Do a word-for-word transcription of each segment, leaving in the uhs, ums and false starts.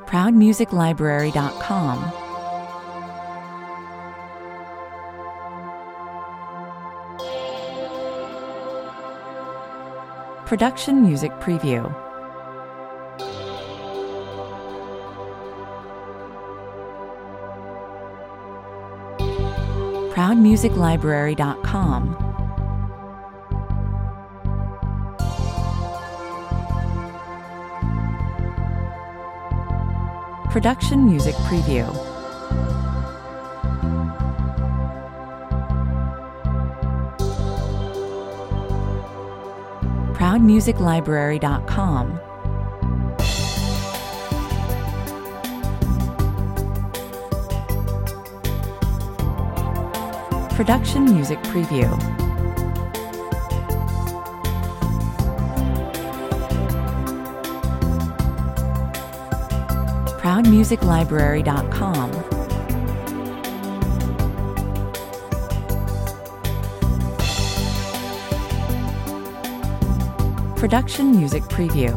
proud music library dot com. Production Music Preview. proud music library dot com. Production Music Preview. proud music library dot com. Production Music Preview. proud music library dot com. Production Music Preview.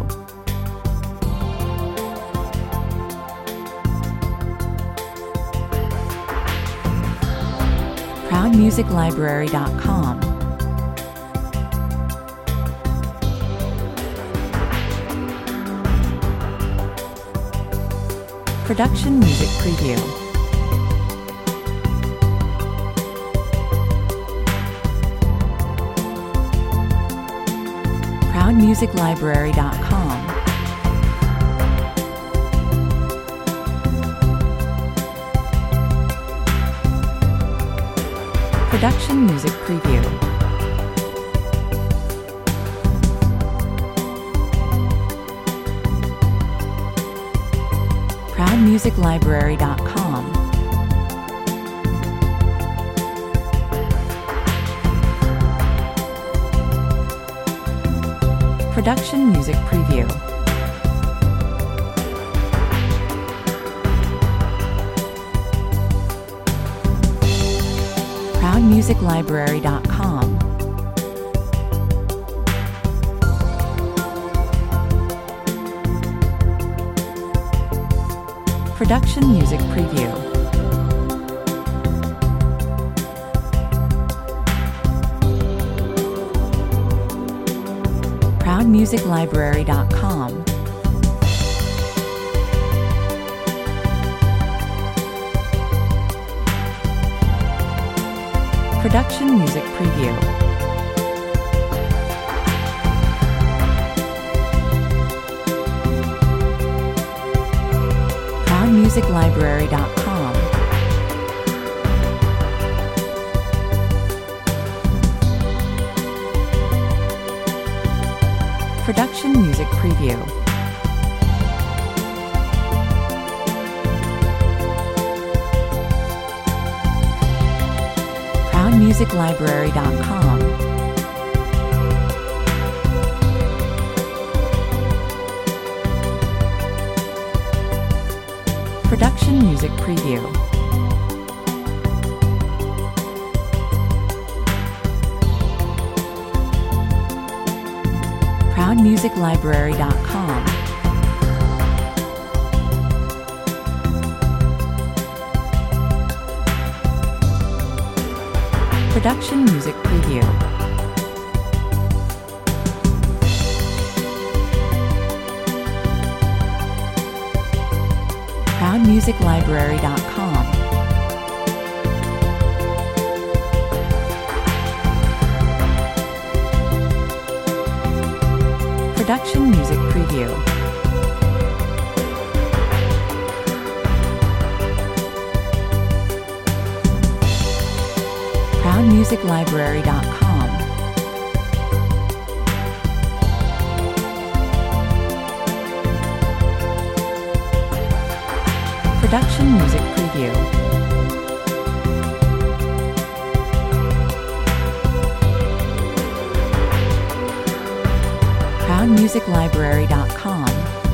proud music library dot com. Production Music Preview. proud music library dot com. Production Music Preview. proud music library dot com. Production Music Preview. proud music library dot com. Production Music Preview. proud music library dot com. Production Music Preview. proud music library dot com. Production Music Preview. proud music library dot com. Production Music Preview. proud music library dot com. Production Music Preview. proud music library dot com. Production Music Preview. proud music library dot com. Production Music Preview. proud music library dot com.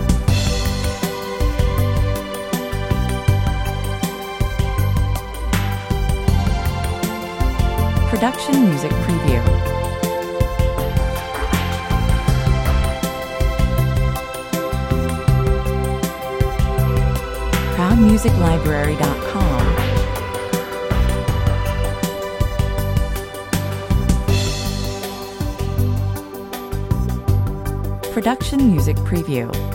Production Music Preview. music library dot com. Production Music Preview.